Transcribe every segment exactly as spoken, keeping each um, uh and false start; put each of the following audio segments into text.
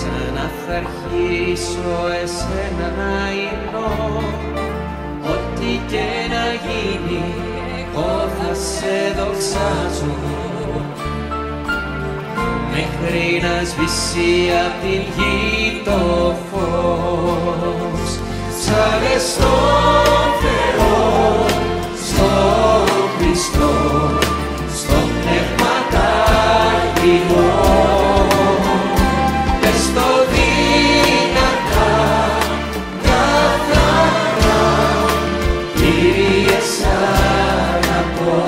Ξανά θα αρχίσω εσένα να ειρνώ, ό,τι και να γίνει εγώ θα σε δοξάζω, μέχρι να σβήσει απ' την γη το φως. Σ' αρεστόν Θεό, στον Χριστό, στο Πνεύμα τ' Άγιο, πες το δυνατά, καθαρά, Κύριε σ' αγαπώ.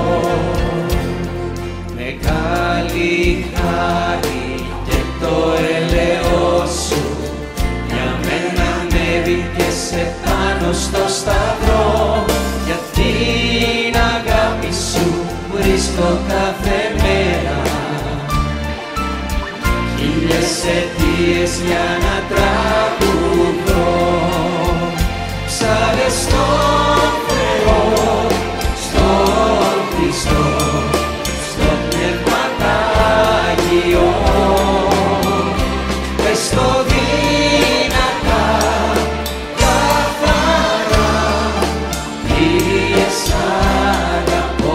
Μεγάλη χάρη και το έλεος σου για μένα ανέβηκες επάνω στο σταυρό, για την αγάπη σου βρίσκω κάθε μέρα χίλιες αιτίες για να τραγουδώ. Σ' αρεστόν Θεό, στον Χριστό, στο Πνεύμα τ' Άγιο, πες το δυνατά, καθαρά, Κύριε σ' αγαπώ.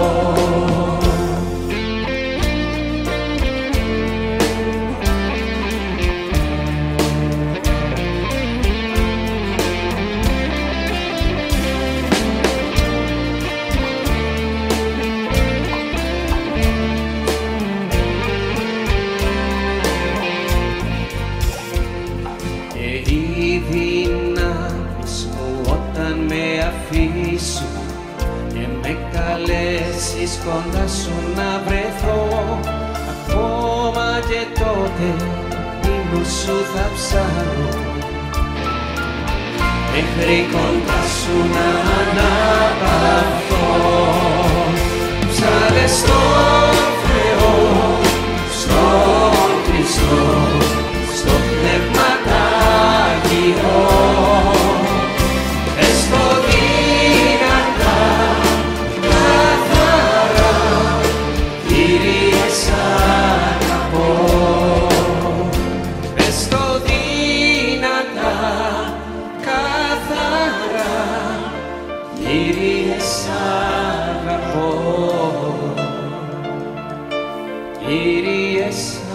Και οι δυνάμεις μου όταν με αφήσουν και με καλέσεις κοντά σου να βρεθώ, ακόμα και τότε ύμνους σου θα ψάρω, μέχρι κοντά σου να αναπαυθώ. Σ' αρεστόν Θεό, στον Χριστό, στο Πνεύμα τ' Άγιο, πες το δυνατά, καθαρά, Κύριε σ' αγαπώ. Πες το δυνατά, καθαρά, Κύριε σ' αγαπώ. Κύριε σ'